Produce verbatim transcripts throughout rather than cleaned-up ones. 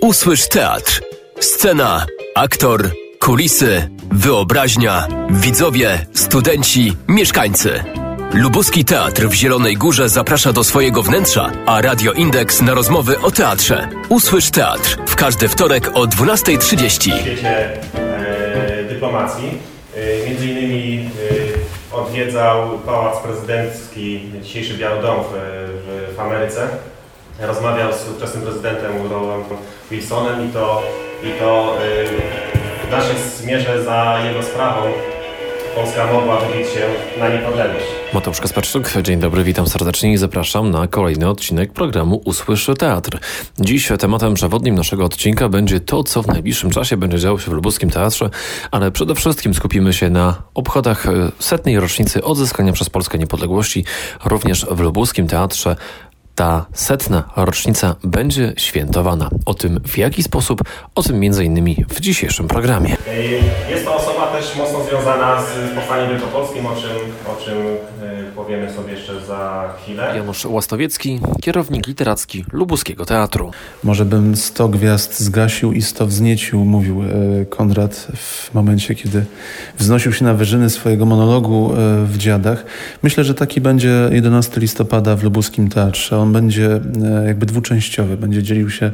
Usłysz teatr. Scena, aktor, kulisy, wyobraźnia, widzowie, studenci, mieszkańcy. Lubuski Teatr w Zielonej Górze zaprasza do swojego wnętrza, a Radio Indeks na rozmowy o teatrze. Usłysz teatr w każdy wtorek o dwunasta trzydzieści. W świecie e, dyplomacji e, między innymi e, odwiedzał Pałac Prezydencki, dzisiejszy Biały Dom w, w, w Ameryce. Rozmawiał z ówczesnym prezydentem Woodrowem Wilsonem i to, i to e, w naszej zmierze za jego sprawą Polska mogła wybić się na niepodległość. Mateusz Kasperczyk, dzień dobry, witam serdecznie i zapraszam na kolejny odcinek programu Usłysz Teatr. Dziś tematem przewodnim naszego odcinka będzie to, co w najbliższym czasie będzie działo się w Lubuskim Teatrze, ale przede wszystkim skupimy się na obchodach setnej rocznicy odzyskania przez Polskę niepodległości. Również w Lubuskim Teatrze ta setna rocznica będzie świętowana. O tym, w jaki sposób, o tym między innymi w dzisiejszym programie. Jest to osoba też mocno związana z powstaniem wielkopolskim, o czym, o czym powiemy sobie jeszcze za chwilę. Janusz Łastowiecki, kierownik literacki Lubuskiego Teatru. Może bym sto gwiazd zgasił i sto wzniecił, mówił Konrad w momencie, kiedy wznosił się na wyżyny swojego monologu w Dziadach. Myślę, że taki będzie jedenastego listopada w Lubuskim Teatrze. On będzie jakby dwuczęściowy, będzie dzielił się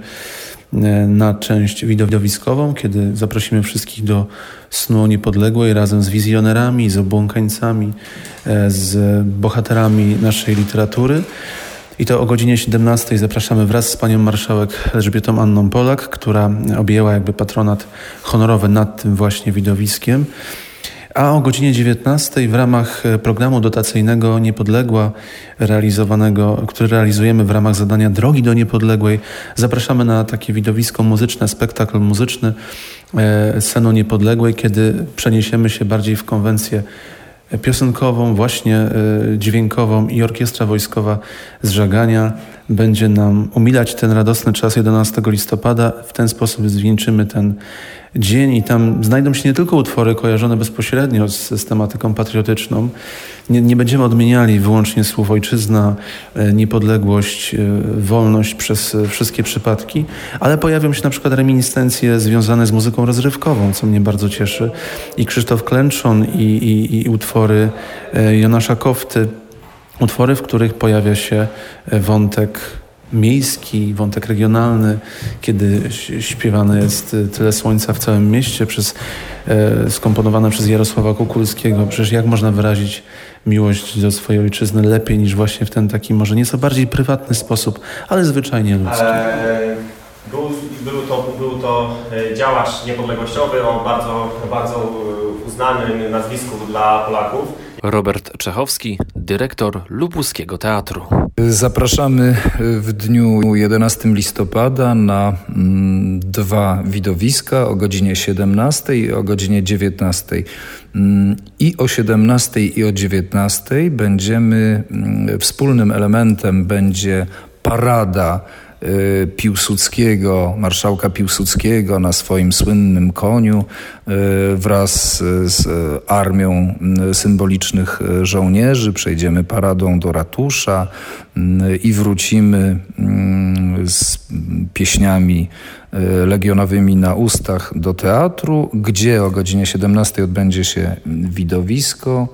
na część widowiskową, kiedy zaprosimy wszystkich do snu niepodległej razem z wizjonerami, z obłąkańcami, z bohaterami naszej literatury. I to o godzinie siedemnastej zapraszamy wraz z panią marszałek Elżbietą Anną Polak, która objęła jakby patronat honorowy nad tym właśnie widowiskiem. A o godzinie dziewiętnastej w ramach programu dotacyjnego Niepodległa, realizowanego, który realizujemy w ramach zadania Drogi do Niepodległej, zapraszamy na takie widowisko muzyczne, spektakl muzyczny e, Senu Niepodległej, kiedy przeniesiemy się bardziej w konwencję piosenkową, właśnie e, dźwiękową i orkiestra wojskowa z Żagania będzie nam umilać ten radosny czas jedenastego listopada. W ten sposób zwieńczymy ten dzień i tam znajdą się nie tylko utwory kojarzone bezpośrednio z, z tematyką patriotyczną. Nie, nie będziemy odmieniali wyłącznie słów ojczyzna, e, niepodległość, e, wolność przez e, wszystkie przypadki, ale pojawią się na przykład reminiscencje związane z muzyką rozrywkową, co mnie bardzo cieszy. I Krzysztof Klęczon i, i, i utwory e, Jonasza Kofty. Utwory, w których pojawia się wątek miejski, wątek regionalny, kiedy śpiewane jest Tyle słońca w całym mieście, przez, e, skomponowane przez Jarosława Kukulskiego. Przecież jak można wyrazić miłość do swojej ojczyzny lepiej niż właśnie w ten taki może nieco bardziej prywatny sposób, ale zwyczajnie ludzki. Ale był, był, to, był to działacz niepodległościowy o bardzo, bardzo uznanym nazwisku dla Polaków. Robert Czechowski, dyrektor Lubuskiego Teatru. Zapraszamy w dniu jedenastego listopada na mm, dwa widowiska o godzinie siedemnastej i o godzinie dziewiętnastej. Mm, I o siedemnastej i o dziewiętnastej będziemy, mm, wspólnym elementem będzie parada Piłsudskiego, marszałka Piłsudskiego na swoim słynnym koniu wraz z armią symbolicznych żołnierzy. Przejdziemy paradą do ratusza i wrócimy z pieśniami legionowymi na ustach do teatru, gdzie o godzinie siedemnastej odbędzie się widowisko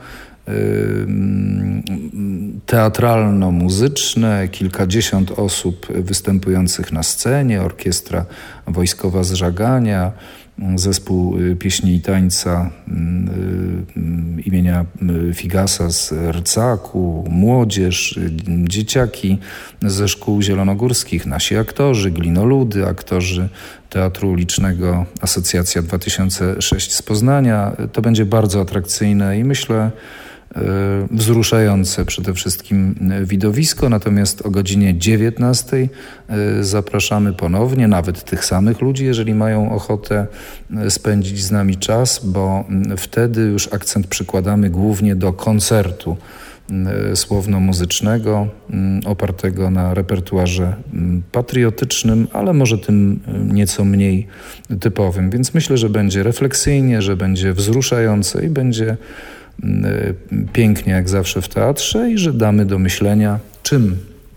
teatralno-muzyczne, kilkadziesiąt osób występujących na scenie, orkiestra wojskowa z Żagania, zespół pieśni i tańca imienia Figasa z Rcaku, młodzież, dzieciaki ze szkół zielonogórskich, nasi aktorzy, glinoludy, aktorzy Teatru Ulicznego Asocjacja dwa tysiące sześć z Poznania. To będzie bardzo atrakcyjne i myślę wzruszające przede wszystkim widowisko, natomiast o godzinie dziewiętnastej zapraszamy ponownie nawet tych samych ludzi, jeżeli mają ochotę spędzić z nami czas, bo wtedy już akcent przykładamy głównie do koncertu słowno-muzycznego opartego na repertuarze patriotycznym, ale może tym nieco mniej typowym. Więc myślę, że będzie refleksyjnie, że będzie wzruszające i będzie pięknie jak zawsze w teatrze i że damy do myślenia, czym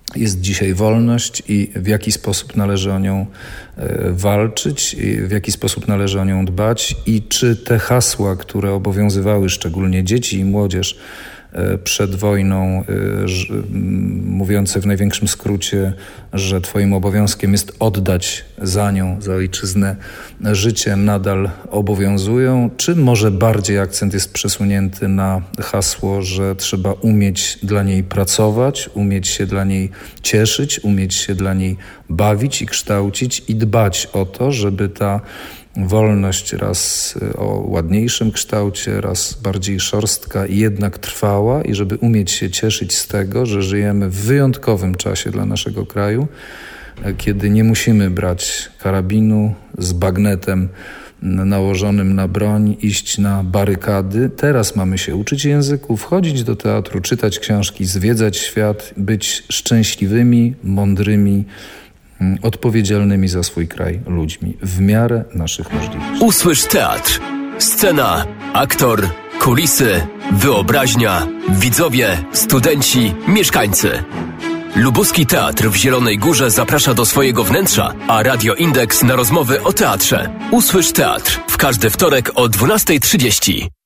jest dzisiaj wolność i w jaki sposób należy o nią walczyć, i w jaki sposób należy o nią dbać i czy te hasła, które obowiązywały szczególnie dzieci i młodzież przed wojną, mówiące w największym skrócie, że twoim obowiązkiem jest oddać za nią, za ojczyznę życie, nadal obowiązują, czy może bardziej akcent jest przesunięty na hasło, że trzeba umieć dla niej pracować, umieć się dla niej cieszyć, umieć się dla niej bawić i kształcić i dbać o to, żeby ta wolność raz o ładniejszym kształcie, raz bardziej szorstka i jednak trwała i żeby umieć się cieszyć z tego, że żyjemy w wyjątkowym czasie dla naszego kraju, kiedy nie musimy brać karabinu z bagnetem nałożonym na broń, iść na barykady. Teraz mamy się uczyć języku, wchodzić do teatru, czytać książki, zwiedzać świat, być szczęśliwymi, mądrymi, odpowiedzialnymi za swój kraj ludźmi w miarę naszych możliwości. Usłysz teatr. Scena, aktor, kulisy, wyobraźnia, widzowie, studenci, mieszkańcy. Lubuski Teatr w Zielonej Górze zaprasza do swojego wnętrza, a Radio Indeks na rozmowy o teatrze. Usłysz teatr w każdy wtorek o dwunasta trzydzieści.